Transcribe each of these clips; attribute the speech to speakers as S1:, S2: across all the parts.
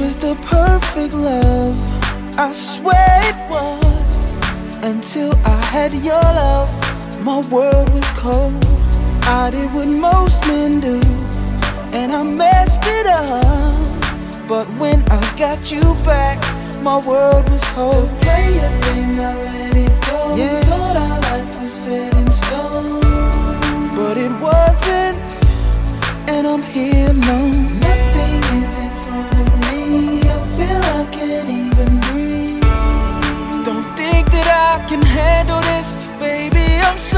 S1: was the perfect love, I swear it was. Until I had your love, my world was cold. I did what most men do, and I messed it up. But when I got you back, my world was whole. The player thing, I let it go. Yeah. Thought our life was set in stone, but it wasn't, and I'm here alone. Nothing is in front of me, I feel I can't even breathe. Don't think that I can handle this, baby, I'm so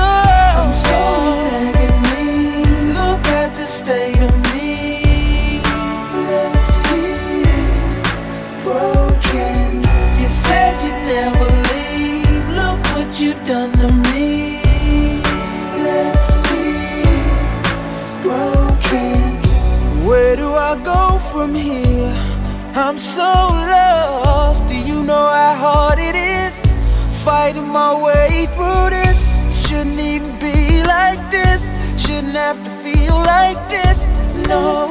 S1: negative. Look at the state of me, left here broken. You said you'd never leave, look what you've done to me. Left here broken. Where do I go from here? I'm so lost. Do you know how hard it is fighting my way through this? Shouldn't even be like this, shouldn't have to feel like this, no.